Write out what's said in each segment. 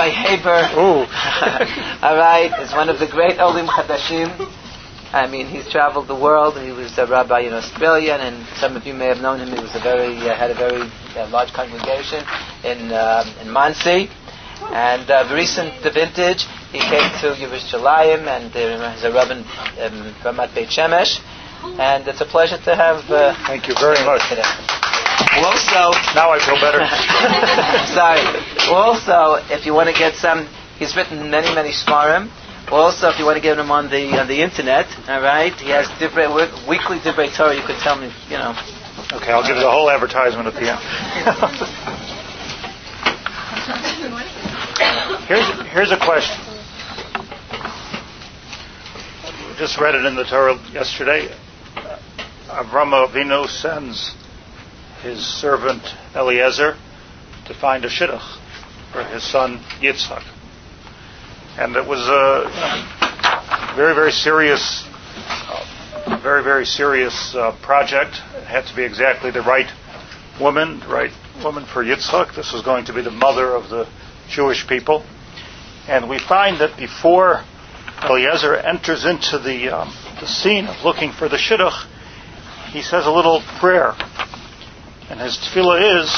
Rabbi Haber. Ooh. All right, is one of the great Olim Chadashim. I mean, he's traveled the world. He was a rabbi in Australia, and some of you may have known him. He was had a very large congregation in Monsey. And recent vintage, he came to Yerushalayim, and he's a rabbi in Ramat Beit Shemesh. And it's a pleasure to have. Thank you very much. Today. Also, now I feel better. Sorry. Also, if you want to get some, he's written many Shmarim. Also, if you want to get him on the internet, all right, he has weekly Divrei Torah. You could tell me, Okay, I'll give you the whole advertisement at the end. Here's a question. We just read it in the Torah yesterday. Avram Avinu sends his servant Eliezer to find a shidduch for his son Yitzchak. And it was a very serious project. It had to be exactly the right woman for Yitzchak. This was going to be the mother of the Jewish people. And we find that before Eliezer enters into the scene of looking for the shidduch, he says a little prayer. And his tefillah is,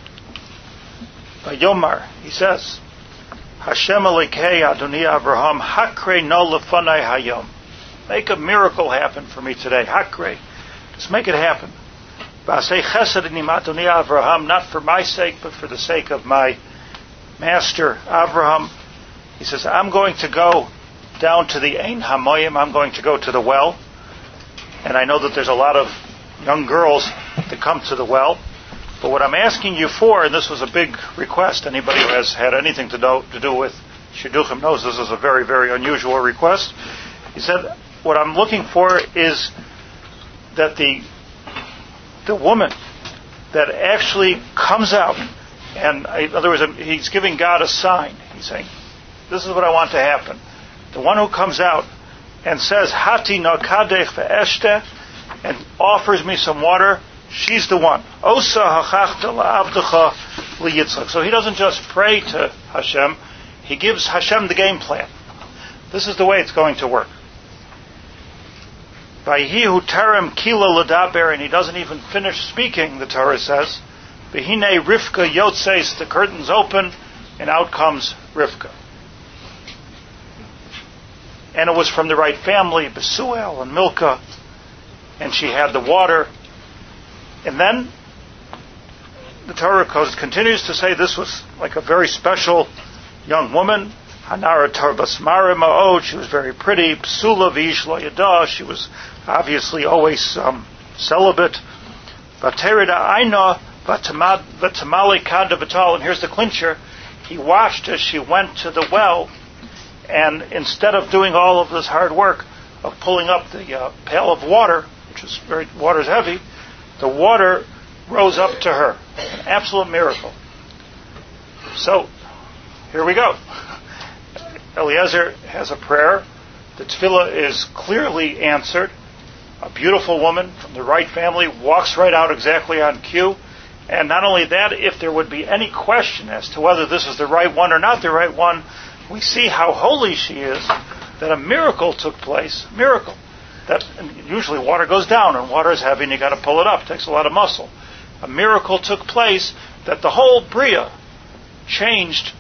Vayomar, he says, Hashem Elikei Adoni Avraham Hakre no lefanai hayom. Make a miracle happen for me today. Hakre. Just make it happen. V'asei chesed im Adoni Avraham, not for my sake, but for the sake of my master Avraham. He says, I'm going to go down to the Ein Hamoyim. I'm going to go to the well. And I know that there's a lot of young girls that come to the well. But what I'm asking you for, and this was a big request, anybody who has had anything to do with Shidduchim knows this is a very unusual request. He said, what I'm looking for is that the woman that actually comes out, and in other words, he's giving God a sign. He's saying, this is what I want to happen. The one who comes out and says, Hati no kadech ve'eshte, and offers me some water, she's the one. Osa hachachta la'avdecha liyitzchak. So he doesn't just pray to Hashem, he gives Hashem the game plan. This is the way it's going to work. Vayhi hu terem kila l'daber, and he doesn't even finish speaking, the Torah says. V'hinei Rivka yotzeis, the curtains open, and out comes Rivka. And it was from the right family, Besuel and Milcah, and she had the water. And then the Torah continues to say this was like a very special young woman. Hanara Tarbasmara Ma'od, she was very pretty. Psula Vish Lo Yada, she was obviously always celibate. Vaterida Aina Vatamali Kada Batal, and here's the clincher. He watched as she went to the well, and instead of doing all of this hard work of pulling up the pail of water, which is water's heavy, the water rose up to her. An absolute miracle. So, here we go. Eliezer has a prayer. The tefillah is clearly answered. A beautiful woman from the right family walks right out exactly on cue. And not only that, if there would be any question as to whether this is the right one or not the right one, we see how holy she is, that a miracle took place. Miracle. That usually water goes down and water is heavy and you got to pull it up. It takes a lot of muscle. A miracle took place that the whole Bria changed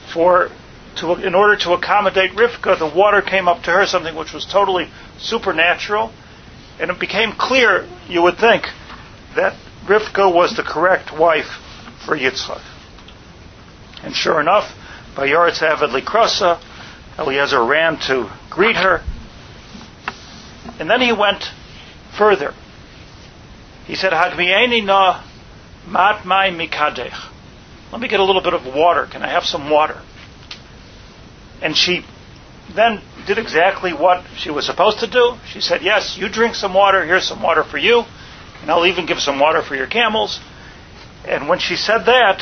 in order to accommodate Rivka. The water came up to her, something which was totally supernatural, and it became clear, you would think, that Rivka was the correct wife for Yitzchak. And sure enough, Vayoretz Aved Likrasa, Eliezer ran to greet her. And then he went further. He said, Hagmieni na mat mai mikadech. Let me get a little bit of water. Can I have some water? And she then did exactly what she was supposed to do. She said, yes, you drink some water. Here's some water for you. And I'll even give some water for your camels. And when she said that,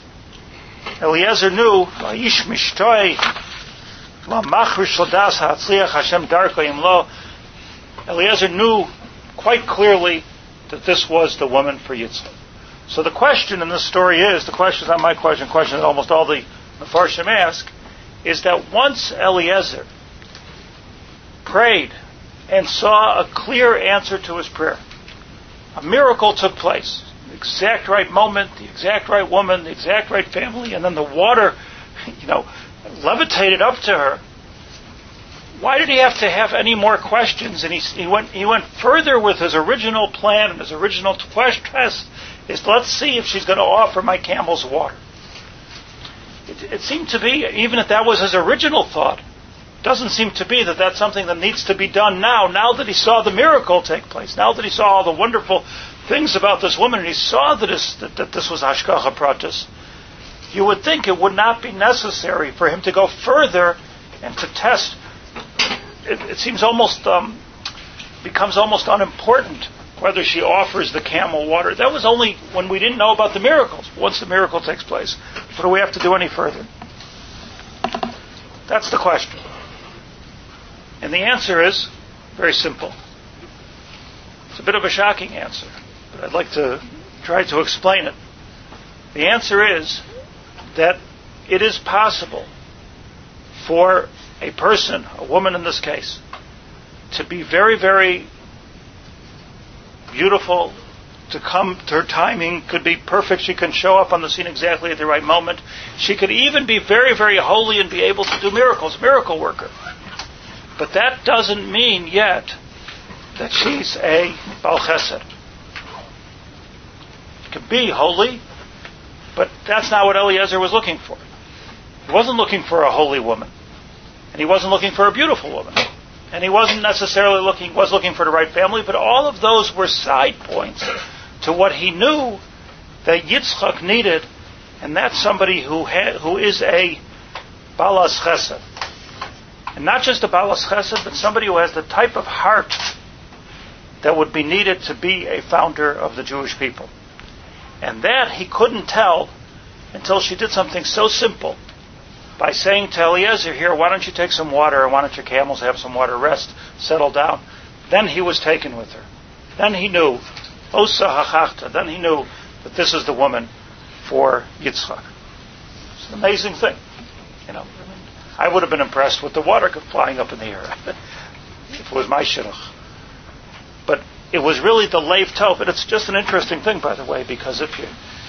Eliezer knew, Vayish mishtoi la machrish ladas ha'atzliach Hashem darko im lo. Eliezer knew quite clearly that this was the woman for Yitzchak. So the question in this story is, the question is not my question, the question that almost all the Mefarshim ask, is that once Eliezer prayed and saw a clear answer to his prayer, a miracle took place. The exact right moment, the exact right woman, the exact right family, and then the water, levitated up to her. Why did he have to have any more questions? And he went further with his original plan, and his original test is, let's see if she's going to offer my camels water. It seemed to be, even if that was his original thought, doesn't seem to be that that's something that needs to be done now that he saw the miracle take place, now that he saw all the wonderful things about this woman, and he saw that this was Hashgacha Pratis. You would think it would not be necessary for him to go further and to test. It seems becomes almost unimportant whether she offers the camel water. That was only when we didn't know about the miracles. Once the miracle takes place, what do we have to do any further? That's the question. And the answer is very simple. It's a bit of a shocking answer, but I'd like to try to explain it. The answer is that it is possible for a person, a woman in this case, to be very, very beautiful, to come, her timing could be perfect, she can show up on the scene exactly at the right moment. She could even be very, very holy and be able to do miracles, miracle worker. But that doesn't mean yet that she's a Baal Chesed. She could be holy, but that's not what Eliezer was looking for. He wasn't looking for a holy woman. And he wasn't looking for a beautiful woman. And he wasn't necessarily looking for the right family, but all of those were side points to what he knew that Yitzchak needed, and that's somebody who is a Balas Chesed. And not just a Balas Chesed, but somebody who has the type of heart that would be needed to be a founder of the Jewish people. And that he couldn't tell until she did something so simple, by saying to Eliezer, here, why don't you take some water, or why don't your camels have some water, rest, settle down. Then he was taken with her. Then he knew, Osa Hachachta, then he knew that this is the woman for Yitzchak. It's an amazing thing. I would have been impressed with the water flying up in the air if it was my shidduch. But it was really the Leiv Tov, and it's just an interesting thing, by the way, because if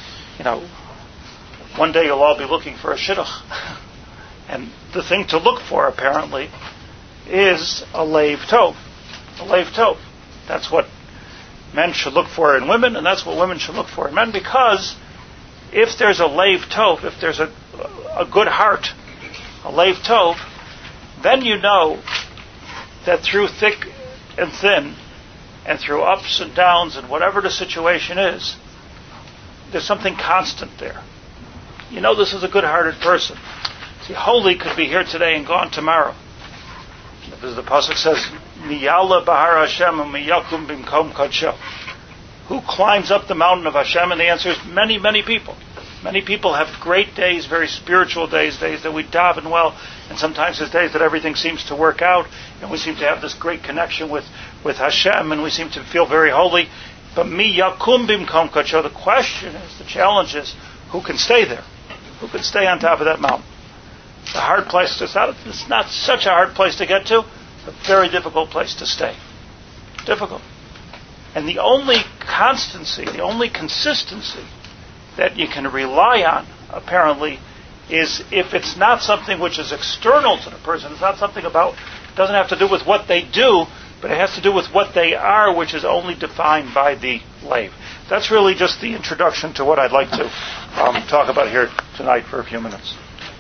one day you'll all be looking for a shidduch. And the thing to look for, apparently, is a Leiv Tov. A Leiv Tov. That's what men should look for in women, and that's what women should look for in men, because if there's a Leiv Tov, if there's a good heart, a Leiv Tov, then you know that through thick and thin, and through ups and downs, and whatever the situation is, there's something constant there. You know this is a good-hearted person. See, holy could be here today and gone tomorrow. As the pasuk says, "Miyala bahar Hashem u'miyakum bimkom kadsho." Who climbs up the mountain of Hashem? And the answer is many, many people. Many people have great days, very spiritual days that we daven well, and sometimes there's days that everything seems to work out, and we seem to have this great connection with Hashem, and we seem to feel very holy. But miyakum bimkom kadsho. The question is, the challenge is, who can stay there? Who can stay on top of that mountain? It's a hard place. It's not such a hard place to get to, a very difficult place to stay. Difficult. And the only constancy, the only consistency that you can rely on, apparently, is if it's not something which is external to the person. It's not something doesn't have to do with what they do, but it has to do with what they are, which is only defined by the Leiv. That's really just the introduction to what I'd like to talk about here tonight for a few minutes.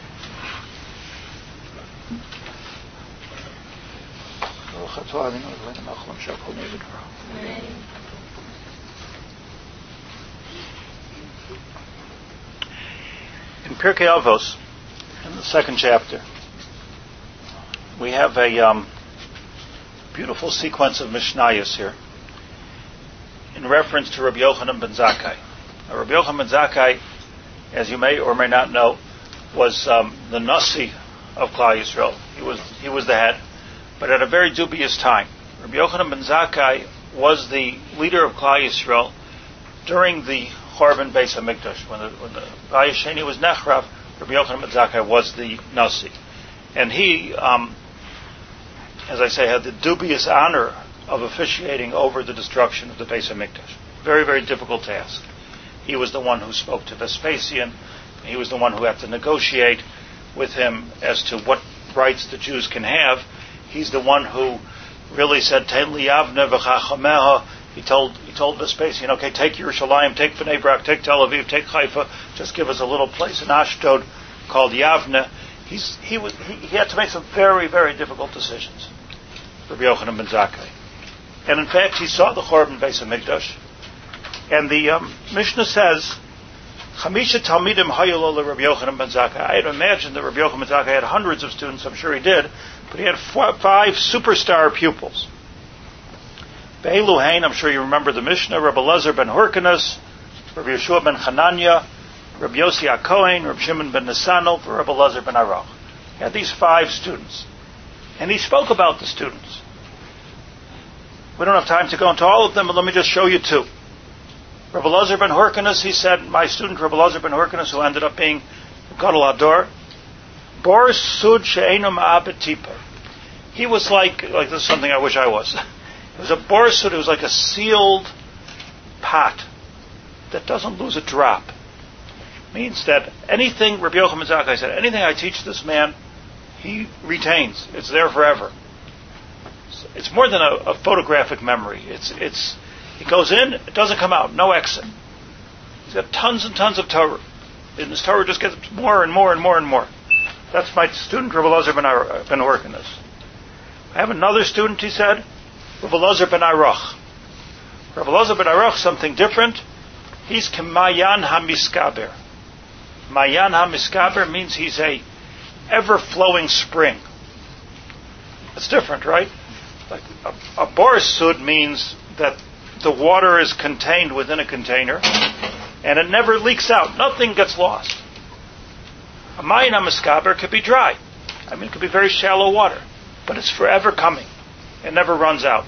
In Pirkei Avos, in the second chapter, we have a beautiful sequence of Mishnayos here in reference to Rabbi Yochanan ben Zakkai. Now, Rabbi Yochanan ben Zakkai, as you may or may not know, was the Nasi of Klal Yisrael. He was the head, but at a very dubious time. Rabbi Yochanan ben Zakkai was the leader of Klal Yisrael during the Chorban Beis HaMikdash. When the Bayis Sheni was Nechrav, Rabbi Yochanan ben Zakkai was the Nasi. And he, as I say, had the dubious honor of officiating over the destruction of the Beis HaMikdash. Very, very difficult task. He was the one who spoke to Vespasian. He was the one who had to negotiate with him as to what rights the Jews can have. He's the one who really said, Ten li Yavne v'chachameha. He told Vespasian, okay, take Yerushalayim, take Bnei Brak, take Tel Aviv, take Haifa, just give us a little place in Ashdod called Yavne. He had to make some very, very difficult decisions, Rabbi Yochanan ben Zakkai. And in fact, he saw the Chorban Beis HaMikdash. And the Mishnah says, Chamisha Talmidim Hayolo Rabbi Yochanan ben Zakkai. I had imagined that Rabbi Yochanan ben Zakkai had hundreds of students, I'm sure he did, but he had 5 superstar pupils. Be'elu Hain, I'm sure you remember the Mishnah, Rabbi Elazar ben Hyrcanus, Rabbi Yeshua ben Hanania, Rabbi Yossi HaKohen, Rabbi Shimon ben Nisanel, Rabbi Elazar ben Aruch. He had these 5 students. And he spoke about the students. We don't have time to go into all of them, but let me just show you 2. Rabbi Elazar ben Hyrcanus, he said, my student Rabbi Elazar ben Hyrcanus, who ended up being Gadol Hador, Bor Sud She'enu Ma'abed Tipa. He was like this is something I wish I was. It was a Bor Sud, it was like a sealed pot that doesn't lose a drop. Means that anything, Rabbi Yochanan ben Zakkai said, anything I teach this man, he retains. It's there forever. It's more than a photographic memory. It goes in, it doesn't come out, no exit. He's got tons and tons of Torah. And this Torah just gets more and more and more and more. That's my student, Rabbi Elazar ben Hyrcanus. I have another student, he said, Rabbi Elazar ben Aruch. Rabbi Elazar ben Aruch, something different. He's Kemayan HaMiskaber. Mayan HaMiskaber means he's a ever-flowing spring. It's different, right? Like a Bor Sud means that the water is contained within a container and it never leaks out. Nothing gets lost. A Mayan HaMiskaber could be dry. I mean, it could be very shallow water, but it's forever coming. It never runs out.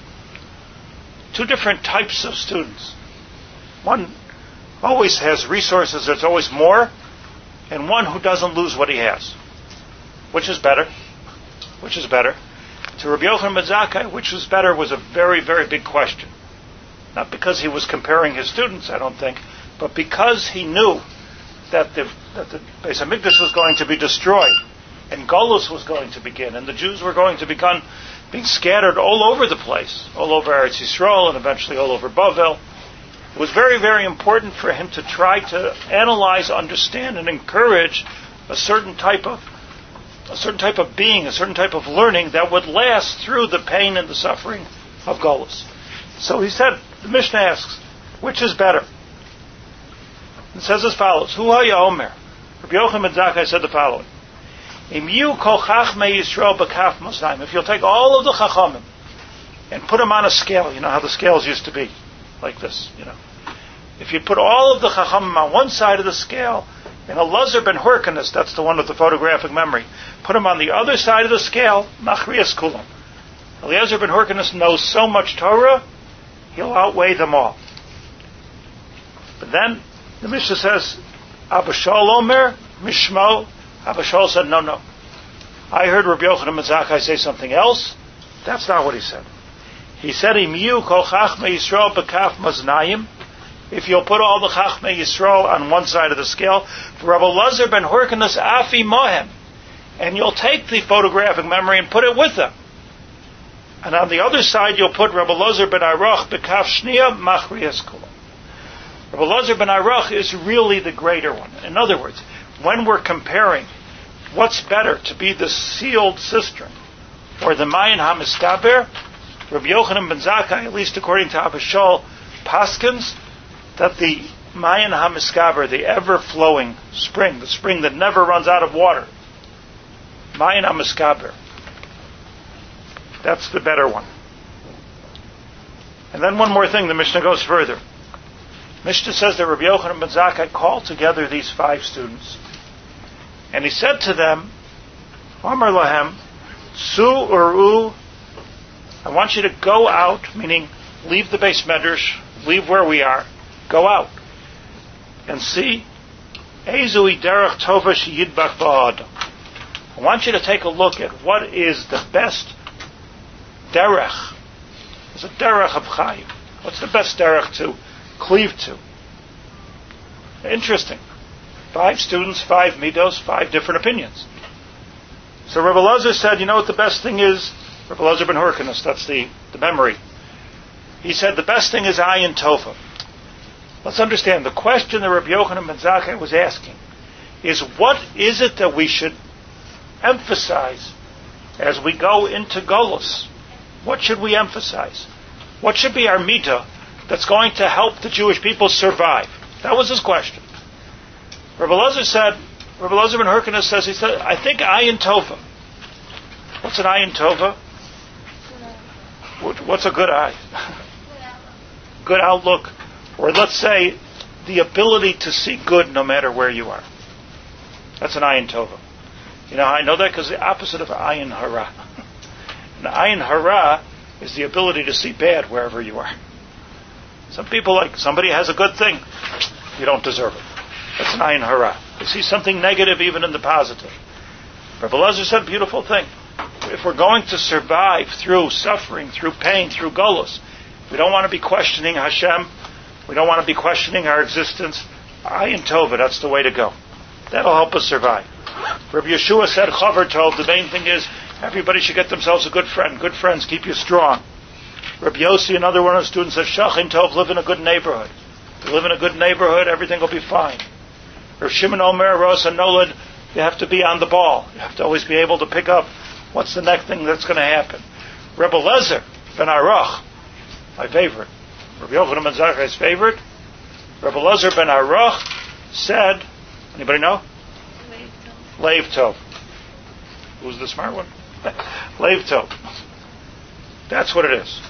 2 different types of students. One always has resources, there's always more, and one who doesn't lose what he has. Which is better? Which is better? To Rabbi Yochanan ben Zakkai, which was better was a very, very big question. Not because he was comparing his students, I don't think, but because he knew that the Beis HaMikdash was going to be destroyed, and Golus was going to begin, and the Jews were going to begin being scattered all over the place, all over Eretz Yisrael, and eventually all over Bavel. It was very, very important for him to try to analyze, understand, and encourage a certain type of being, a certain type of learning that would last through the pain and the suffering of Golus. So he said, the Mishnah asks, which is better? It says as follows, Hu haya omer. Rabbi Yochanan ben Zakkai said the following, Im yu kol chachmei Yisrael b'kaf Mosnaim. If you'll take all of the chachamim and put them on a scale, you know how the scales used to be, like this, you know. If you put all of the chachamim on one side of the scale, and Elazar ben Hyrcanus, that's the one with the photographic memory, put him on the other side of the scale, Machrias Kulam. Elazar ben Hyrcanus knows so much Torah, he'll outweigh them all. But then, the Mishnah says, Abba Shaul Omer, Mishmo. Abba Shaul said, no. I heard Rabbi Yochanan ben Zakkai say something else. That's not what he said. He said, Im yu kol chachmei Yisrael b'kaf maznayim. If you'll put all the chachmei Yisrael on one side of the scale, Rabbi Elazar ben Hyrcanus afi mohem, and you'll take the photographic memory and put it with them. And on the other side, you'll put Rabbi Elazar ben Aruch b'kaf shniya machrias kulam. Rabbi Elazar ben Aruch is really the greater one. In other words, when we're comparing what's better, to be the sealed cistern or the Mayan HaMiskaber, Rabbi Yochanan ben Zakkai, at least according to Abba Shaul, paskins that the Mayan HaMiskaber, the ever-flowing spring, the spring that never runs out of water, Mayan HaMiskaber, that's the better one. And then one more thing, the Mishnah goes further. Mishnah says that Rabbi Yochanan ben Zakkai called together these 5 students, and he said to them, Amar lahem, Su uru, I want you to go out, meaning leave the Beis Medrash, leave where we are, go out, and see, Ezui derech tova sheyidbach ba'adam. I want you to take a look at what is the best derech. It's a derech of Chaim. What's the best derech to cleave to? Interesting. 5 students, 5 midos, 5 different opinions. So Rebbe Elazar said, you know what the best thing is? Rebbe Elazar ben Hyrcanus, that's the memory. He said the best thing is ayin tova. Let's understand, the question that Rabbi Yochanan ben Zakkai was asking is, what is it that we should emphasize as we go into Golus? What should we emphasize? What should be our midah that's going to help the Jewish people survive? That was his question. Rabbi Elazar ben Hyrcanus says, he said, I think ayin tova. What's an ayin tova? What's a good eye? Good outlook. Or let's say, the ability to see good no matter where you are. That's an ayin tova. You know how I know that? Because the opposite of ayin hara. An ayin hara is the ability to see bad wherever you are. Some people, like, somebody has a good thing, you don't deserve it. That's an ayin hara. You see something negative even in the positive. Rabbi Elazar said a beautiful thing. If we're going to survive through suffering, through pain, through golus, we don't want to be questioning Hashem. We don't want to be questioning our existence. Ayin tova, that's the way to go. That'll help us survive. Rabbi Yeshua said, Chaver tov, the main thing is everybody should get themselves a good friend. Good friends keep you strong. Rabbi Yossi, another one of the students, said, Shachin tov, live in a good neighborhood. If you live in a good neighborhood, everything will be fine. Rav Shimon Omer, Rosa Nolad, you have to be on the ball. You have to always be able to pick up what's the next thing that's going to happen. Rebbe Elazar ben Aruch, my favorite, Rabbi Yochanan ben Zakkai's favorite, Rebbe Elazar ben Aruch said, anybody know? Leiv Tov. Who's the smart one? Leiv Tov. That's what it is.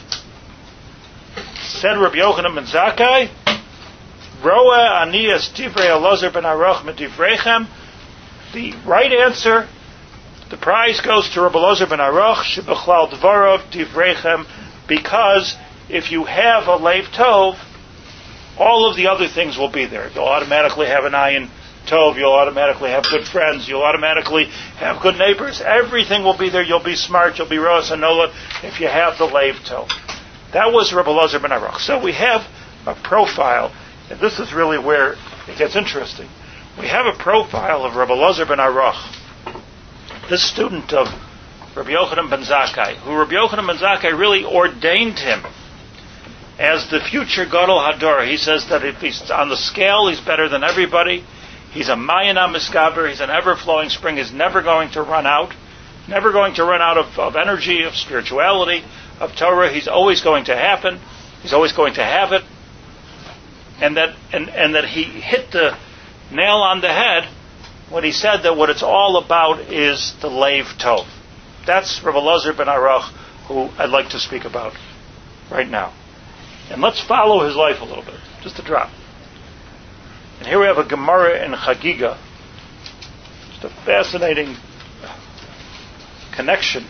Said Rabbi Yochanan ben Zakkai, Roa Anias Divrei Elazar ben Aruch Medivrechem. The right answer, the prize goes to Rabbi Elazar ben Aruch, Shebechlal Dvarov Divrechem, because if you have a Leiv Tov, all of the other things will be there. You'll automatically have an ayin tov, you'll automatically have good friends, you'll automatically have good neighbors. Everything will be there. You'll be smart, you'll be Rosh Hanolah if you have the Leiv Tov. That was Rabbi Elazar ben Aruch. So we have a profile, and this is really where it gets interesting. We have a profile of Rabbi Elazar ben Aruch, this student of Rabbi Yochanan ben Zakkai, who Rabbi Yochanan ben Zakkai really ordained him as the future Gadol Hador. He says that if he's on the scale, he's better than everybody. He's a Mayan HaMiskaber. He's an ever-flowing spring. He's never going to run out. Never going to run out of energy, of spirituality, of Torah. He's always going to happen. He's always going to have it. And that he hit the nail on the head when he said that what it's all about is the Leiv Tov. That's Rabbi Elazar ben Aruch, who I'd like to speak about right now. And let's follow his life a little bit, just a drop. And here we have a Gemara in Chagiga. Just a fascinating connection.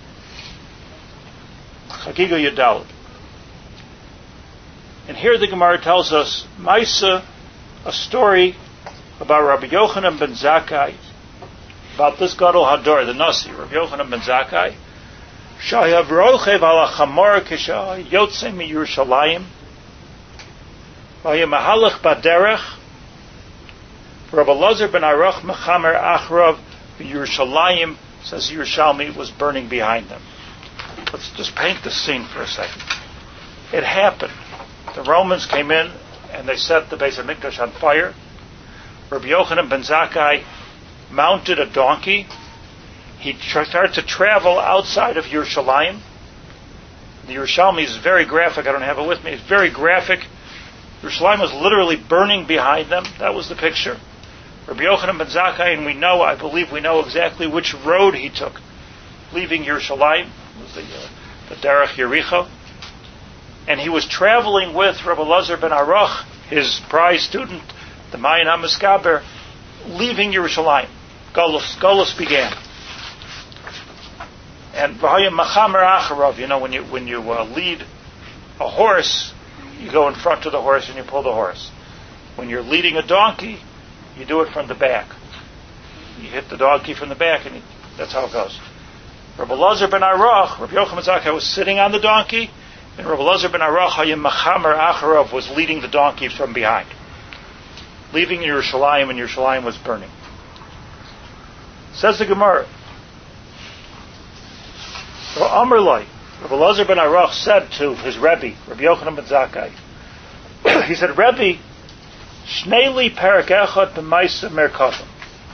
Chagiga Yudaled. And here the Gemara tells us, Maisa, a story about Rabbi Yochanan ben Zakkai, about this Gadol Hador, the Nasi, Rabbi Yochanan ben Zakkai, Shayav Rochev ala Chamor Kisha Yotze mi Yerushalayim, Vaya Mahalach Baderech, Rabbi Elazar ben Aruch Mechamer Achrav Yerushalayim, says Yerushalmi, was burning behind them. Let's just paint the scene for a second. It happened. The Romans came in and they set the Beis HaMikdash on fire. Rabbi Yochanan ben Zakkai mounted a donkey. He started to travel outside of Yerushalayim. The Yerushalmi is very graphic. I don't have it with me. It's very graphic. Yerushalayim was literally burning behind them. That was the picture. Rabbi Yochanan ben Zakkai, and I believe we know exactly which road he took, leaving Yerushalayim. It was the Derech Yericho. And he was traveling with Rabbi Elazar ben Aruch, his prize student, the Mayan HaMiskaber, leaving Yerushalayim. Golus began. And V'haya Machamer Acharav, when you lead a horse, you go in front of the horse and you pull the horse. When you're leading a donkey, you do it from the back. you hit the donkey from the back, and that's how it goes. Rabbi Elazar ben Aruch, Rabbi Yochanan ben Zakkai was sitting on the donkey, and Rabbi Elazar ben Aruch Hayim Machamer Acharav was leading the donkey from behind, leaving Yerushalayim, and Yerushalayim was burning. Says the Gemara, Amar Loi, Rabbi Elazar ben Aruch said to his Rebbe, Rabbi Yochanan ben Zakkai, he said, Rebbe, Shnei Parak Echad b'Maisa Merkava.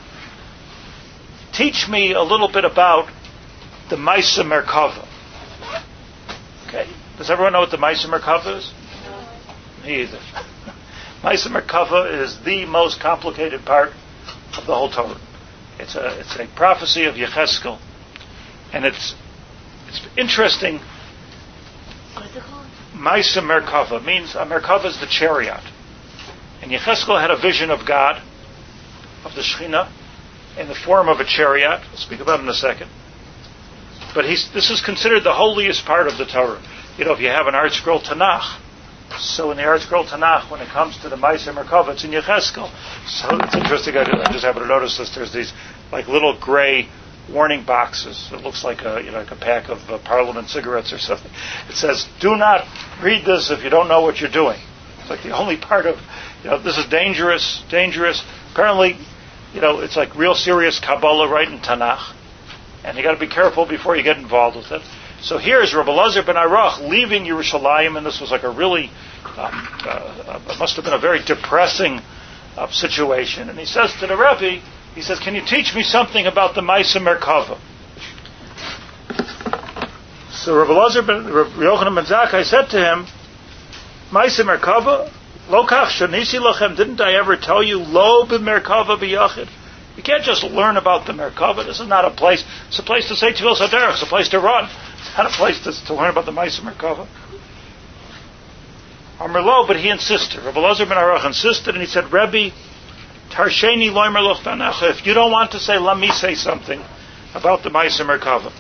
Teach me a little bit about the Maisa Merkava. Okay. Does everyone know what the Maisa Merkava is? No. Me either. Maisa Merkava is the most complicated part of the whole Torah. It's a prophecy of Yecheskel, and it's interesting. What is it called? Maisa Merkava means a Merkava is the chariot, and Yecheskel had a vision of God, of the Shekhinah, in the form of a chariot. We'll speak about it in a second. But this is considered the holiest part of the Torah. You know, if you have an art scroll Tanakh, so in the art scroll Tanakh, when it comes to the Maisa Merkava, it's in Yecheskel. So it's interesting. I just happen to notice this. There's these like little gray warning boxes. It looks like a pack of Parliament cigarettes or something. It says, "Do not read this if you don't know what you're doing." It's like the only part of, this is dangerous. Apparently, it's like real serious Kabbalah right in Tanakh. And you got to be careful before you get involved with it. So here's Rabbi Elazar ben Aruch leaving Yerushalayim, and this was like a really, must have been a very depressing situation. And he says to the Rebbe, he says, "Can you teach me something about the Maisa Merkava?" So Rabbi Yochanan ben Zakkai said to him, "Maisa Merkava, lo kach shanisi lachem, didn't I ever tell you, lo b'merkava b'yachid? You can't just learn about the Merkava. This is not a place. It's a place to say Tefillah Saderech. It's a place to run. It's not a place to learn about the Maisa Merkava." Amar lo, but he insisted. Rabbi Elazar ben Aruch insisted, and he said, "Rebbe, tarsheni loimer loch b'anacha. If you don't want to say, let me say something about the Maisa Merkava."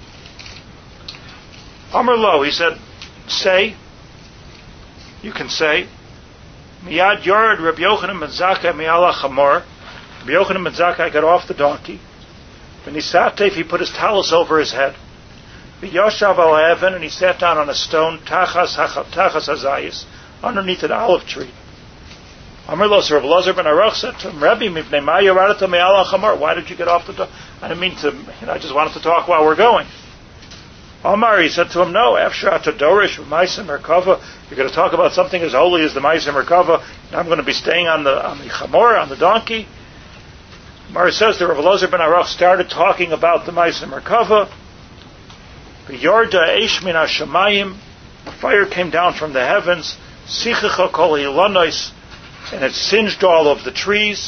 Amar lo, he said, "Say. You can say." Miyad yored Rabbi Yochanan ben Zakkai mi'ala chamor. Rabbi Yochanan ben Zakkai got off the donkey. When he sat, he put his talus over his head. V'yoshav al heaven, and he sat down on a stone, tachas hazayis, underneath an olive tree. Amar lo, so Rabbi Elazar ben Aruch said to him, "Rebbe, mipnei ma yoradata me'ala chamor. Why did you get off the donkey? I didn't mean to, I just wanted to talk while we're going." Amar, he said to him, "No, after atadorish Maisa Merkava, you're going to talk about something as holy as the Maisa Merkava, and I'm going to be staying on the chamor, on the donkey." Amar says that Rabbi Elazar ben Aruch started talking about the Maisa Merkava. V'yorda eish min hashamayim, the fire came down from the heavens, sichicha kol ilanois, and it singed all of the trees.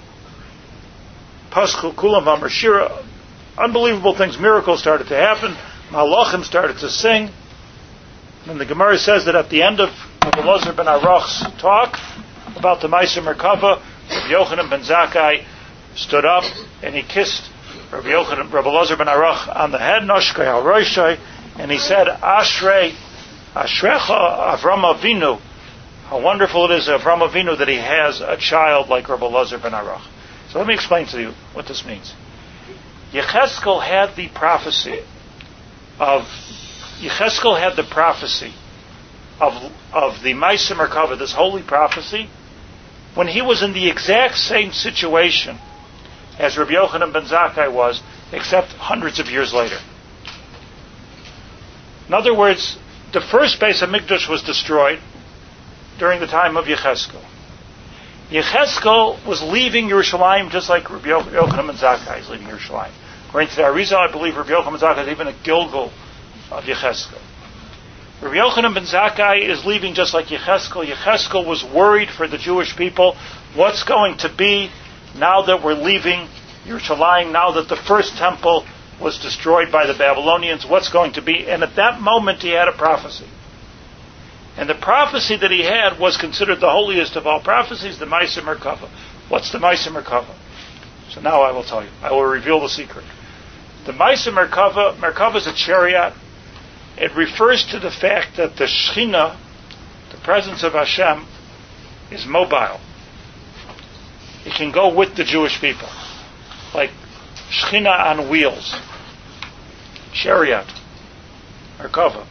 Paschu kulam v'amar, unbelievable things, miracles started to happen. Malachim started to sing. And the Gemara says that at the end of Rabbi Elazar ben Aruch's talk about the Maisa Merkava, Rabbi Yochanan ben Zakkai stood up and he kissed Rabbi Elazar ben Aruch on the head, Noshkai al Roshai, and he said, "Ashrecha Avram Avinu." How wonderful it is, Avram Avinu, that he has a child like Rabbi Elazar ben Aruch. So let me explain to you what this means. Yecheskel had the prophecy of the Maisa Merkava, this holy prophecy, when he was in the exact same situation as Rabbi Yochanan ben Zakkai was, except hundreds of years later. In other words, the first Beis HaMikdash was destroyed during the time of Yecheskel. Yecheskel was leaving Yerushalayim just like Rabbi Yochanan ben Zakkai is leaving Yerushalayim. According to the Arizal, I believe Rabbi Yochanan ben Zakkai is even a Gilgal of Yecheskel. Rabbi Yochanan ben Zakkai is leaving just like Yecheskel. Yecheskel was worried for the Jewish people. What's going to be now that we're leaving Yerushalayim, now that the first temple was destroyed by the Babylonians? What's going to be? And at that moment he had a prophecy. And the prophecy that he had was considered the holiest of all prophecies, the Maisa Merkava. What's the Maisa Merkava? So now I will tell you. I will reveal the secret. The Maisa Merkava is a chariot. It refers to the fact that the Shekhinah, the presence of Hashem, is mobile. It can go with the Jewish people. like Shechina on wheels, chariot, Merkava.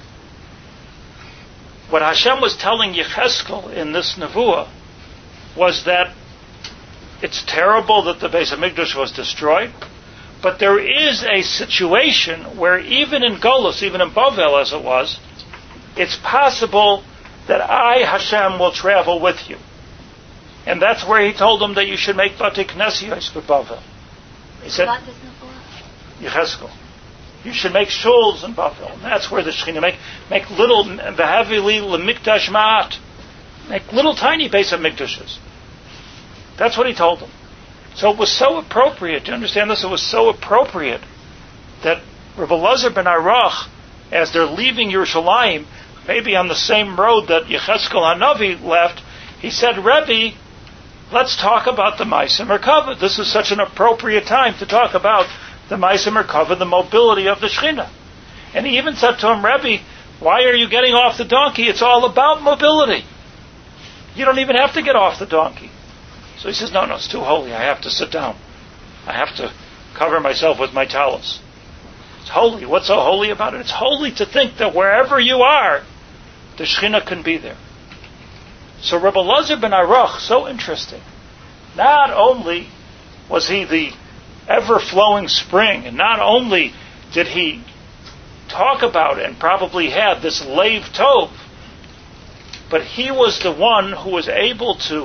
What Hashem was telling Yecheskel in this Nevuah was that it's terrible that the Beis HaMikdash was destroyed, but there is a situation where even in Golus, even in Bavel as it was, it's possible that I, Hashem, will travel with you. And that's where he told them that you should make Bate Knesios for Bavel. He said, Yecheskel, you should make shuls in Bavel. And that's where the Shekhinah make little, V'havili L'mikdash Ma'at, make little tiny Beis HaMikdashes. That's what he told them. So it was so appropriate, do you understand this? It was so appropriate that Rabbi Elazar ben Arach, as they're leaving Yerushalayim, maybe on the same road that Yecheskel HaNavi left, he said, Rebbe, let's talk about the Ma'aseh Merkava. This is such an appropriate time to talk about the Ma'aseh Merkava, the mobility of the Shekhinah. And he even said to him, Rebbe, why are you getting off the donkey? It's all about mobility. You don't even have to get off the donkey. So he says, no, it's too holy. I have to sit down. I have to cover myself with my talis. It's holy. What's so holy about it? It's holy to think that wherever you are, the Shekhinah can be there. So Rabbi Elazar ben Arach, so interesting. Not only was he the ever-flowing spring, and not only did he talk about it and probably had this Leiv Tov, but he was the one who was able to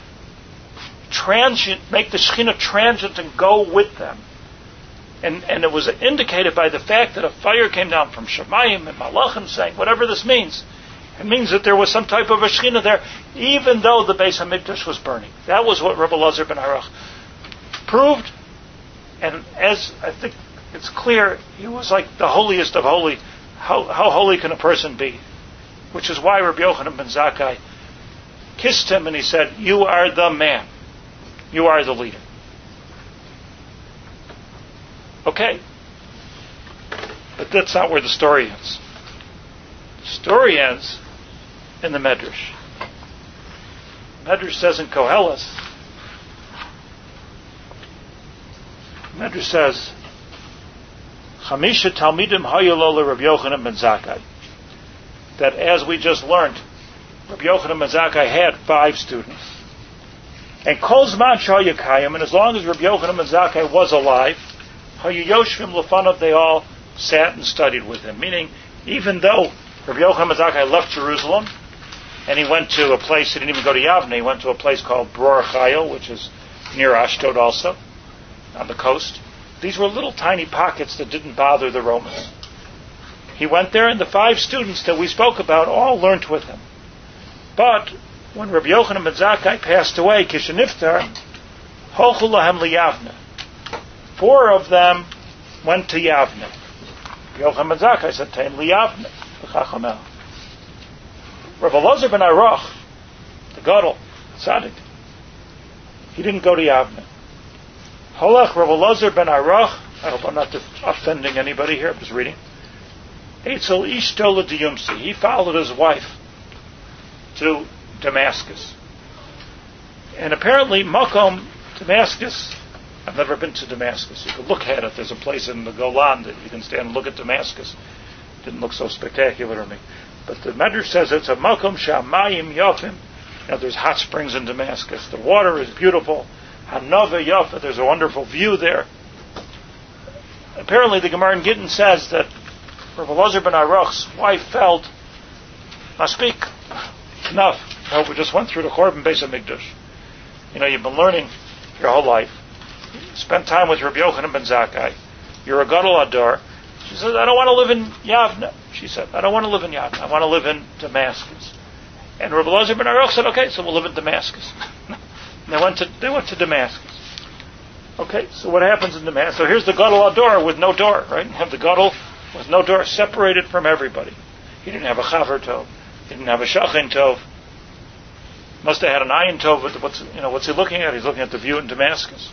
make the Shekhinah transient and go with them. And it was indicated by the fact that a fire came down from Shemayim and Malachim saying, whatever this means, it means that there was some type of a Shekhinah there, even though the Beis HaMikdash was burning. That was what Rabbi Elazar ben Arach proved. And as I think it's clear, he was like the holiest of holy. How holy can a person be? Which is why Rabbi Yochanan ben Zakkai kissed him and he said, you are the man. You are the leader. Okay. But that's not where the story ends. The story ends in the Medrash. Medrash says in Koheles, Medrash says, Chamisha Talmidim Hayalola Rabbi Yochanan ben Zakkai. That as we just learned, Rabbi Yochanan ben Zakkai had 5 students. And Kol Zman Shayakayim, and as long as Rabbi Yochanan ben Zakkai was alive, Hayu Lefanav, they all sat and studied with him. Meaning, even though Rabbi Yochanan ben Zakkai left Jerusalem, and he went to a place, he didn't even go to Yavne, he went to a place called Bror Chayil, which is near Ashdod also, on the coast. These were little tiny pockets that didn't bother the Romans. He went there, and the 5 students that we spoke about all learned with him. But when Rabbi Yochanan ben Zakkai passed away, Kisheniftar, Holchu lahem liyavne. 4 of them went to Yavne. Rabbi Yochanan ben Zakkai said to him, liyavne, v'chachamel. Rabbi Elazar ben Arach, the Gadol, Tzaddik, he didn't go to Yavne. Holach Rabbi Elazar ben Arach, I hope I'm not offending anybody here, I'm just reading. Eitzel ishto l'diyumsi, he followed his wife to Damascus. And apparently Makom, Damascus, I've never been to Damascus. You can look at it. There's a place in the Golan that you can stand and look at Damascus. Didn't look so spectacular to me. But the Medrash says it's a Makom Shamayim Yafim. Now there's hot springs in Damascus. The water is beautiful. Hanava Yafa, there's a wonderful view there. Apparently the Gemara in Gittin says that Rabbi Elazar ben Arach's wife felt, Maspik, enough. No, we just went through the Chorban Beis HaMikdash. You know, you've been learning your whole life. You spent time with Rabbi Yochanan ben Zakkai. You're a Gadol Adar. She says, I don't want to live in Yavne. She said, I don't want to live in Yavne. I want to live in Damascus. And Rabbi Elazar ben Arach said, okay, so we'll live in Damascus. And they went to Damascus. Okay, so what happens in Damascus? So here's the Gadol Adar with no door, right? You have the Gadol with no door, separated from everybody. He didn't have a Chaver Tov. He didn't have a Shachin Tov. Must have had an Ayin Tov. What's he looking at? He's looking at the view in Damascus.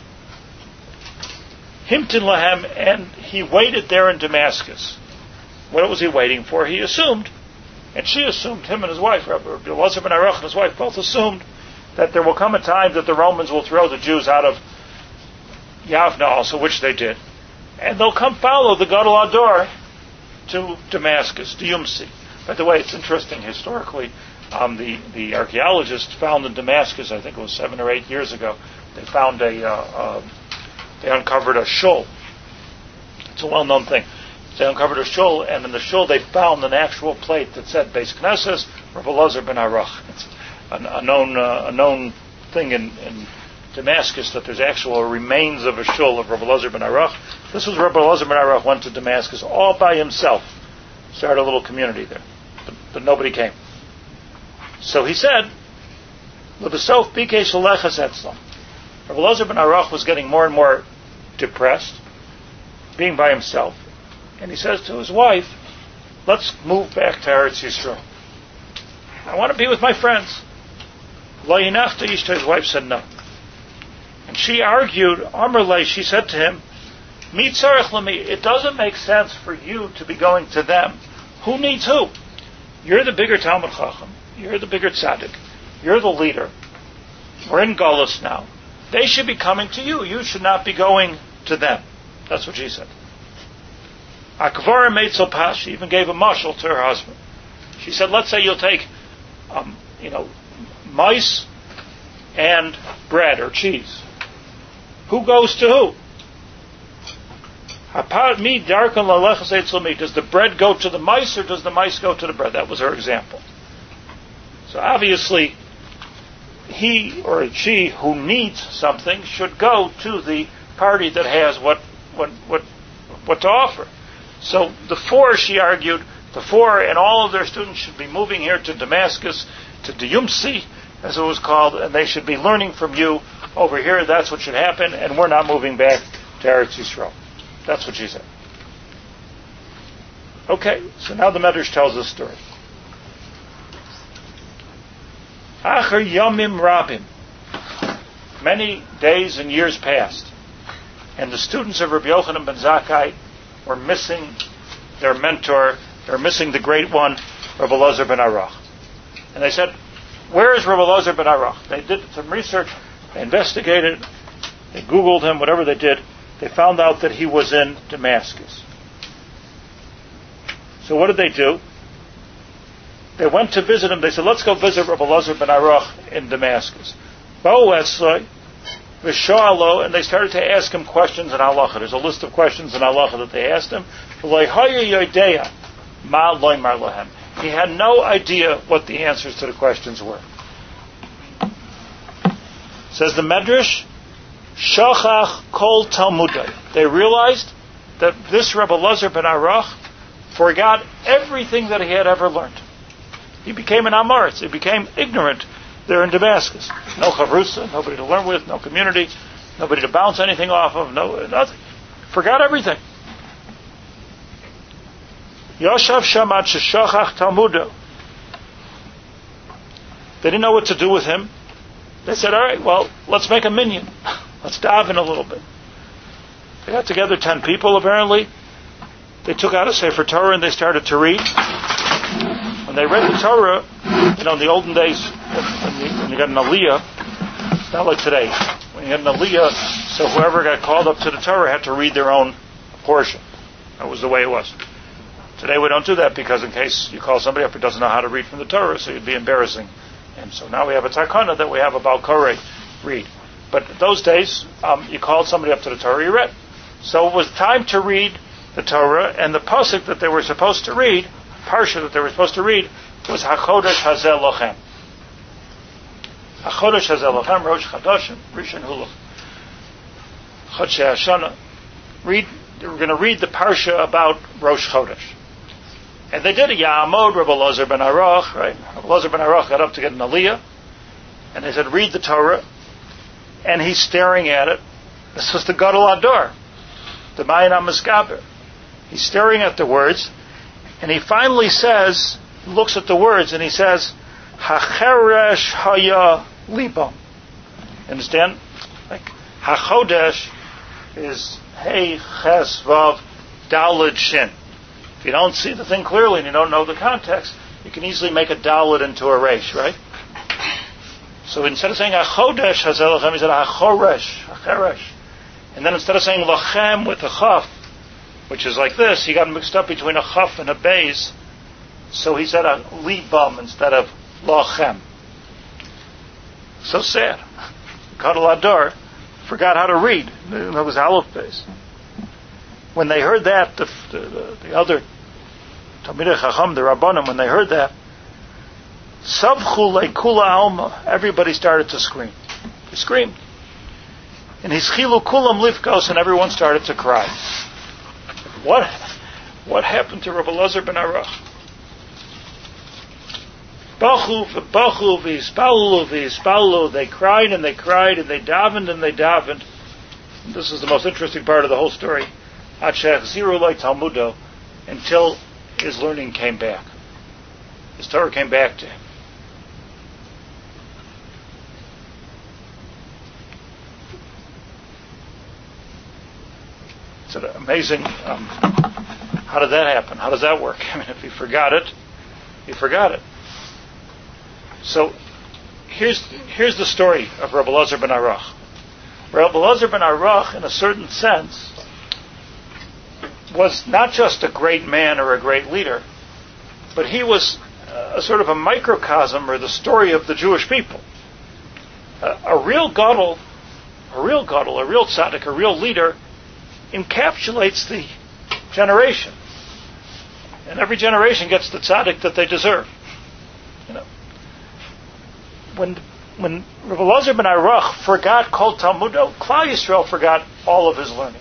Himtin Lahem, and he waited there in Damascus. What was he waiting for? He assumed, and she assumed, him and his wife, Rabbi Elazar ben Arach and his wife, both assumed that there will come a time that the Romans will throw the Jews out of Yavna also, which they did. And they'll come follow the Gadol Ador to Damascus, to Yumsi. By the way, it's interesting historically. The archaeologists found in Damascus, I think it was 7 or 8 years ago, they found they uncovered a shul. It's a well-known thing. They uncovered a shul, and in the shul they found an actual plate that said Beis Knesses, Rabbi Elazar ben Arach. It's a known thing in Damascus that there's actual remains of a shul of Rabbi Elazar ben Arach. This was Rabbi Elazar ben Arach went to Damascus all by himself, started a little community there, but nobody came. So he said, "L'besof bikesh lelechas etzlam." Rabbi Elazar ben Arach was getting more and more depressed, being by himself, and he says to his wife, "Let's move back to Eretz Yisrael. I want to be with my friends." Lo yinachta ishta, his wife said no. And she argued, Amrle, she said to him, Mi tzarech lami, it doesn't make sense for you to be going to them. Who needs who? You're the bigger Talmud Chacham. You're the bigger tzaddik. You're the leader. We're in Golus now. They should be coming to you. You should not be going to them. That's what she said. Akvara Meitzel Pash, she even gave a mashal to her husband. She said, let's say you'll take, mice and bread or cheese. Who goes to who? Does the bread go to the mice or does the mice go to the bread? That was her example. So obviously, he or she who needs something should go to the party that has what to offer. So the four, she argued, the four and all of their students should be moving here to Damascus, to Yumsi, as it was called, and they should be learning from you over here. That's what should happen, and we're not moving back to Eretz Yisrael. That's what she said. Okay, so now the Medrash tells this story. Achar yomim rabim. Many days and years passed, and the students of Rabbi Yochanan ben Zakkai were missing their mentor. They were missing the great one, Rabbi Elazar ben Arach. And they said, where is Rabbi Elazar ben Arach? They did some research, they investigated, they Googled him, whatever they did. They found out that he was in Damascus. So what did they do? They went to visit him. They said, let's go visit Rabbi Elazar ben Arach in Damascus. And they started to ask him questions in halacha. There's a list of questions in halacha that they asked him. He had no idea what the answers to the questions were. Says the Medrash, Shachach kol Talmudai. They realized that this Rabbi Elazar ben Arach forgot everything that he had ever learned. He became an Amoritz. He became ignorant there in Damascus. No chavrusa, nobody to learn with, no community, nobody to bounce anything off of, nothing. Forgot everything. Yoshav shamat sheshachach Talmudo. They didn't know what to do with him. They said, all right, well, let's make a minyan. Let's daven a little bit. They got together 10 people, apparently. They took out a Sefer Torah and they started to read. When they read the Torah, in the olden days, when you got an aliyah, it's not like today. When you had an aliyah, so whoever got called up to the Torah had to read their own portion. That was the way it was. Today we don't do that because in case you call somebody up who doesn't know how to read from the Torah, so it'd be embarrassing. And so now we have a takana that we have about Koreh, read. But those days, you called somebody up to the Torah, you read. So it was time to read the Torah, and the pasuk that they were supposed to read, parsha that they were supposed to read, was HaChodesh Hazeh Lochem. HaChodesh Hazeh Lochem, Rosh Chadashim, Rishon Hulach. Chodshei Hashana. They were going to read the parsha about Rosh Chodesh. And they did a Ya'amod, Rabbi Elazar ben Arach, right? Rabbi Elazar ben Arach got up to get an aliyah, and they said, read the Torah, and he's staring at it. This was the Gadol Ador, the Mayan HaMizgaber. He's staring at the words, and he finally says, looks at the words, and he says, HaCheresh Haya Libam. Understand? Like, HaChodesh is Hey Ches Vav Daled Shin. If you don't see the thing clearly and you don't know the context, you can easily make a Daled into a Resh, right? So instead of saying HaChodesh Hazeh Lochem, he said HaChoresh. And then instead of saying lachem with a chaf, which is like this, he got mixed up between a chaf and a beis, so he said a libam instead of lachem. So sad. Gadol Ador forgot how to read. That was aleph beis. When they heard that, the other Talmidei Chacham, the Rabbanim, when they heard that, Savchu le'kula alma, everybody started to scream. They screamed. And Hischilu kulam livkos, and everyone started to cry. What happened to Rabbi Elazar ben Arach? Bachu v'ispalu, they cried and they cried and they davened and they davened. This is the most interesting part of the whole story. Ziru like Talmudo, until his learning came back. His Torah came back to him. It's amazing. How did that happen? How does that work? I mean, if you forgot it, you forgot it. So, here's the story of Rabbi Elazar ben Arach. Rabbi Elazar ben Arach, in a certain sense, was not just a great man or a great leader, but he was a sort of a microcosm or the story of the Jewish people. A real gadol, a real tzaddik, a real leader encapsulates the generation. And every generation gets the tzaddik that they deserve. You know, when Rabbi Elazar ben Arach forgot Kol Talmudo, Klal Yisrael forgot all of his learning.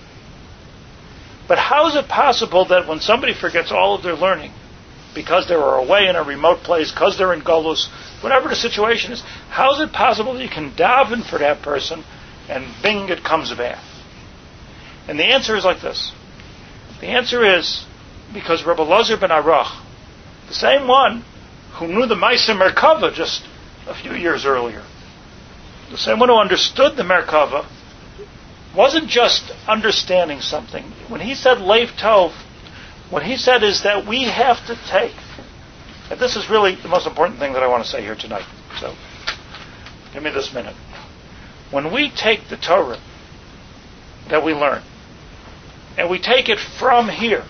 But how is it possible that when somebody forgets all of their learning, because they were away in a remote place, because they're in Golus, whatever the situation is, how is it possible that you can daven for that person and bing, it comes back? And the answer is like this. The answer is because Rabbi Elazar ben Arach, the same one who knew the Ma'aseh Merkava just a few years earlier, the same one who understood the Merkava, wasn't just understanding something. When he said Leiv Tov, what he said is that we have to take, and this is really the most important thing that I want to say here tonight, so give me this minute. When we take the Torah that we learn, and we take it from here,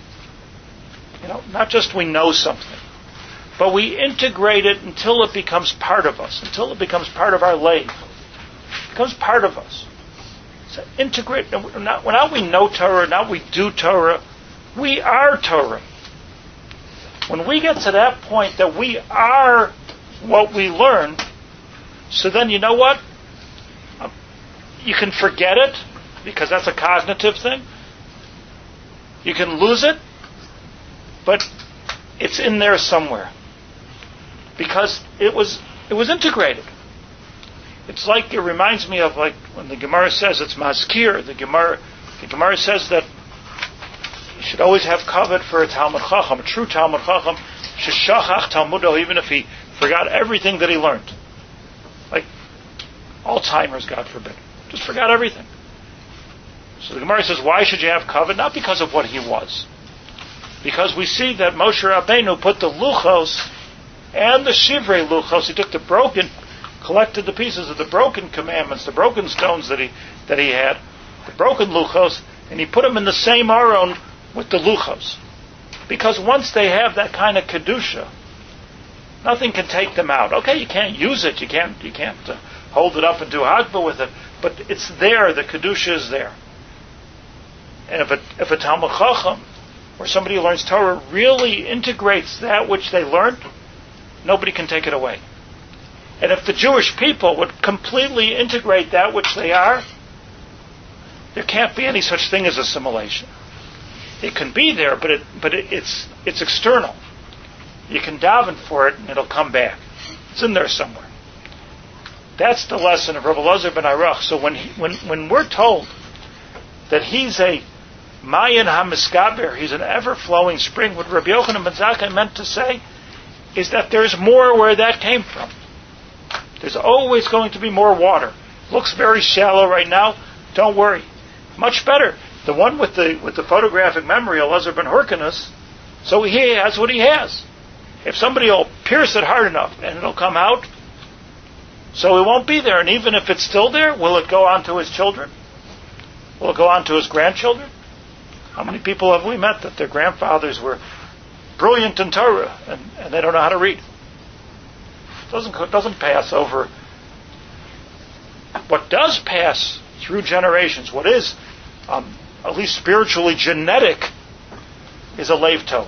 not just we know something, but we integrate it until it becomes part of us, until it becomes part of our life. It becomes part of us. So integrate. Now we know Torah, now we do Torah. We are Torah. When we get to that point that we are what we learn, so then you know what? You can forget it, because that's a cognitive thing. You can lose it, but it's in there somewhere. Because it was integrated. It's like, it reminds me of like when the Gemara says it's maskir. The Gemara says that you should always have kavod for a Talmud Chacham, a true Talmud Chacham, sheshachach Talmudo, even if he forgot everything that he learned. Like Alzheimer's, God forbid. Just forgot everything. So the Gemara says, why should you have kavod? Not because of what he was. Because we see that Moshe Rabbeinu put the luchos and the shivrei luchos, he took collected the pieces of the broken commandments, the broken stones that he had, the broken luchos, and he put them in the same aron with the luchos. Because once they have that kind of kedusha, nothing can take them out. Okay, you can't use it, you can't hold it up and do hagba with it, but it's there, the kedusha is there. And if a Talmud Chacham, or somebody who learns Torah, really integrates that which they learned, nobody can take it away. And if the Jewish people would completely integrate that which they are, there can't be any such thing as assimilation. It can be there, but it's external. You can daven for it and it'll come back. It's in there somewhere. That's the lesson of Rabbi Elazar ben Arach. So when we're told that he's a Mayan HaMiskaber, he's an ever-flowing spring, what Rabbi Yochanan ben Zakkai meant to say is that there's more where that came from. There's always going to be more water. Looks very shallow right now. Don't worry. Much better. The one with the photographic memory, Elazar ben Hyrcanus, so he has what he has. If somebody will pierce it hard enough and it'll come out, so it won't be there. And even if it's still there, will it go on to his children? Will it go on to his grandchildren? How many people have we met that their grandfathers were brilliant in Torah and they don't know how to read? It doesn't pass over. What does pass through generations, what is at least spiritually genetic, is a Lev Tov.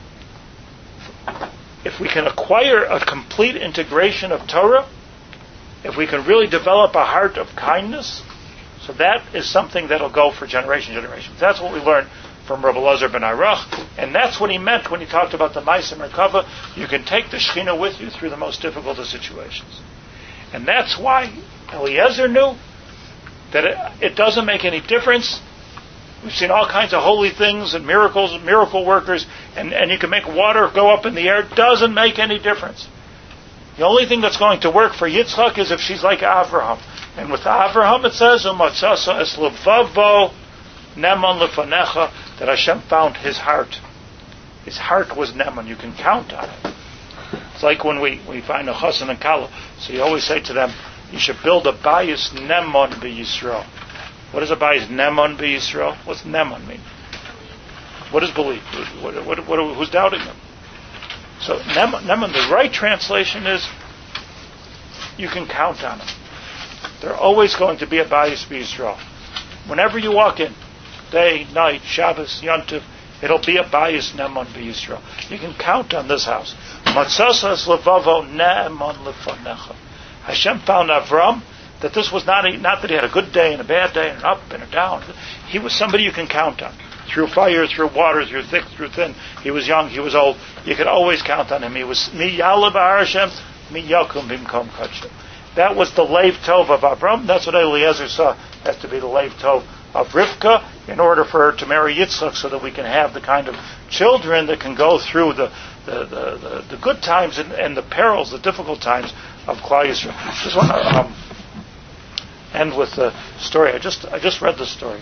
If we can acquire a complete integration of Torah, if we can really develop a heart of kindness, so that is something that'll go for generations. That's what we learned from Rabbi Elazar ben Arach, and that's what he meant when he talked about the Ma'aser Merkava. You can take the Shekhinah with you through the most difficult of situations. And that's why Eliezer knew that it doesn't make any difference. We've seen all kinds of holy things and miracles, miracle workers, and you can make water go up in the air. It doesn't make any difference. The only thing that's going to work for Yitzchak is if she's like Avraham. And with Avraham it says, Umatzasa es levavo neman lefanecha, that Hashem found his heart. His heart was neman. You can count on it. It's like when we find a chassan and kala. So you always say to them, you should build a bayis neman b'Yisrael. What is a bayis neman b'Yisrael? What's neman mean? What is belief? Who's doubting them? So neman, the right translation is, you can count on them. They're always going to be a bayis b'Yisrael. Whenever you walk in, day, night, Shabbos, Yontif, it'll be a bayis neman b'Yisrael. You can count on this house. Matzasas levavo ne'eman lefanecha. Hashem found Avram that this was not that he had a good day and a bad day and an up and a down. He was somebody you can count on. Through fire, through water, through thick, through thin. He was young, he was old. You could always count on him. He was mi yaleh b'har Hashem, mi yakum bimkom kachim. That was the Lev Tov of Avram. That's what Eliezer saw has to be the Lev Tov of Rivka in order for her to marry Yitzchak, so that we can have the kind of children that can go through the good times and the perils, the difficult times of Klal Yisrael. I just want to end with the story. I just read the story.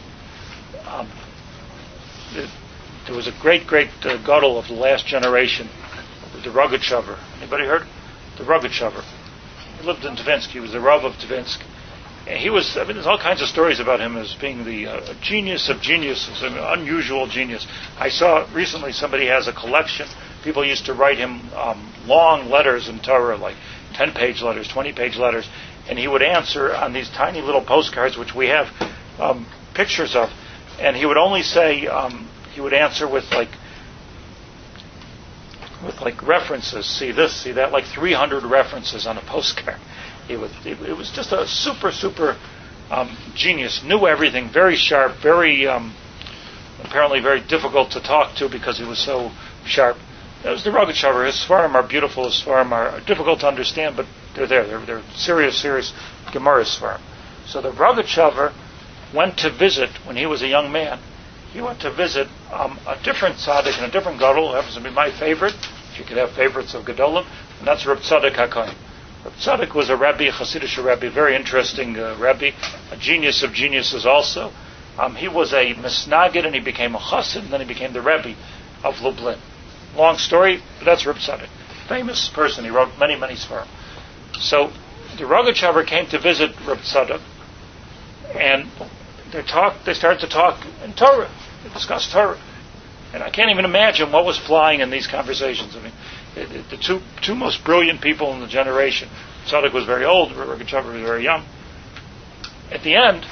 There was a great gadol of the last generation, the Rogatchover. Anybody heard? The Rogatchover. He lived in Tvinsk. He was the Rav of Tvinsk. And he was, there's all kinds of stories about him as being the genius of geniuses, an unusual genius. I saw recently somebody has a collection. People used to write him long letters in Torah, like 10-page letters, 20-page letters, and he would answer on these tiny little postcards, which we have pictures of, and he would only say, he would answer with references, see this, see that, like 300 references on a postcard. It was just a super genius, knew everything, very sharp, very apparently very difficult to talk to because he was so sharp. That was the Rogatchover. His Sfarim are beautiful, his Sfarim are difficult to understand, but they're there. They're serious Gemara Sfarim. So the Rogatchover went to visit, when he was a young man, he went to visit a different tzaddik and a different gadol, who happens to be my favorite, if you could have favorites of Gedolim, and that's Reb Tzadok HaKohen. Reb Tzadok was a rabbi, a Hasidic rabbi, very interesting rabbi, a genius of geniuses also. He was a Misnagid, and he became a Chassid, and then he became the Rebbe of Lublin. Long story, but that's Reb Tzadok. Famous person, he wrote many Sfarim. So the Rogatchover came to visit Reb Tzadok, and they started to talk in Torah. They discussed Torah. And I can't even imagine what was flying in these conversations. I mean, the two most brilliant people in the generation. Tzadok was very old, Rogatchover was very young. At the end,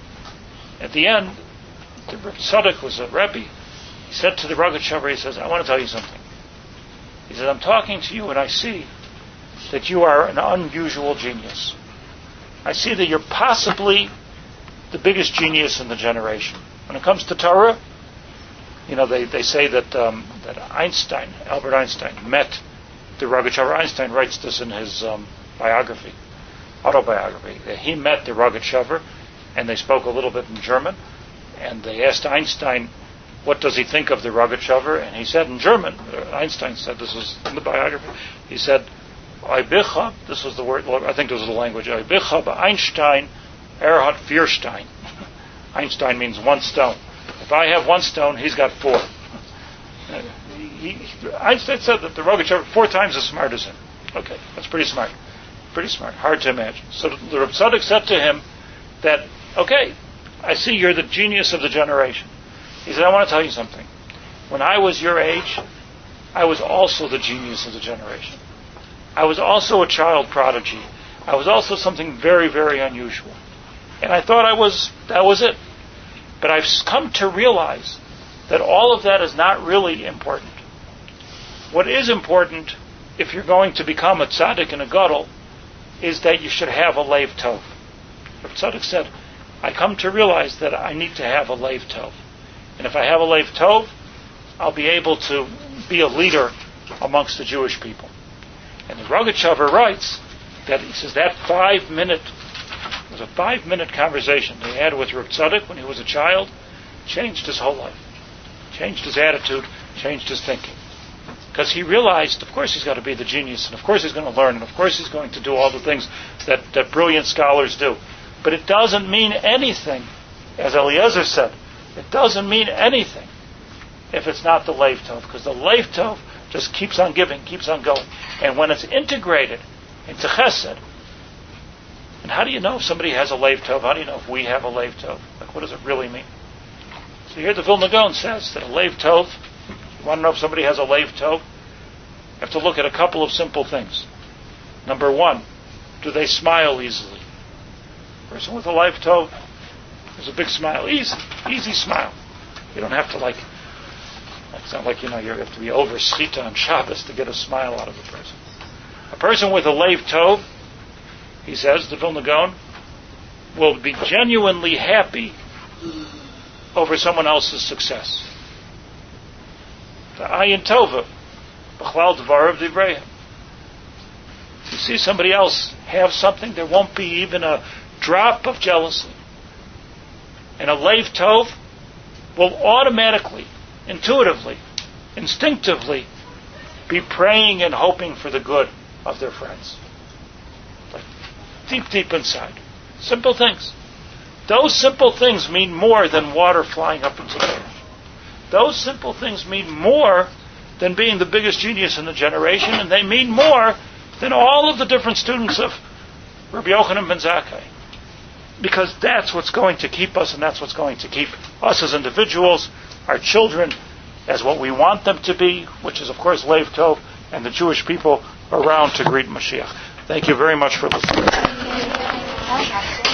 the Tzadok was a Rebbe. He said to the Rogatchover, he says, I want to tell you something. He said, I'm talking to you and I see that you are an unusual genius. I see that you're possibly the biggest genius in the generation. When it comes to Torah, they say that Albert Einstein, met the Rogatchover. Einstein writes this in his autobiography. He met the Rogatchover, and they spoke a little bit in German, and they asked Einstein, what does he think of the Rogatchover? And he said in German, Einstein said, this was in the biography, he said, this was the word, I think this was the language, Einstein, hat 4 Stein. Einstein means 1 stone. If I have 1 stone, he's got 4. Einstein said that the Rogatchover 4 times as smart as him. Okay, that's pretty smart. Pretty smart. Hard to imagine. So the Reb Tzadok said to him that, okay, I see you're the genius of the generation. He said, I want to tell you something. When I was your age, I was also the genius of the generation. I was also a child prodigy. I was also something very, very unusual. And I thought that was it. But I've come to realize that all of that is not really important. What is important, if you're going to become a tzaddik and a gadol, is that you should have a leiv tov. Rav Tzadok said, I come to realize that I need to have a leiv tov. And if I have a leiv tov, I'll be able to be a leader amongst the Jewish people. And the Rogatchover writes that he says that 5-minute, it was a 5-minute conversation they had with Rav Tzadok when he was a child, changed his whole life. Changed his attitude, changed his thinking. Because he realized, of course he's got to be the genius, and of course he's going to learn, and of course he's going to do all the things that brilliant scholars do. But it doesn't mean anything, as Eliezer said, it doesn't mean anything if it's not the leiv tov, because the leiv tov just keeps on giving, keeps on going. And when it's integrated into chesed, and how do you know if somebody has a leiv tov? How do you know if we have a leiv tov? Like, what does it really mean? So here the Vilna Gaon says that a leiv tov, you want to know if somebody has a leiv tov, you have to look at a couple of simple things. Number one, do they smile easily? A person with a leiv tov has a big smile. Easy smile. You don't have to it's not like, you have to be over schita on Shabbos to get a smile out of a person. A person with a leiv tov, he says, the Vilna Gaon, will be genuinely happy over someone else's success. The ayin tova, b'chlal dvarav divrei. You see somebody else have something, there won't be even a drop of jealousy. And a leiv tov will automatically, intuitively, instinctively be praying and hoping for the good of their friends. Like deep inside. Simple things. Those simple things mean more than water flying up into the air. Those simple things mean more than being the biggest genius in the generation, and they mean more than all of the different students of Rabbi Yochanan ben Zakkai. Because that's what's going to keep us, and that's what's going to keep us as individuals, our children, as what we want them to be, which is, of course, leiv tov, and the Jewish people around to greet Mashiach. Thank you very much for listening.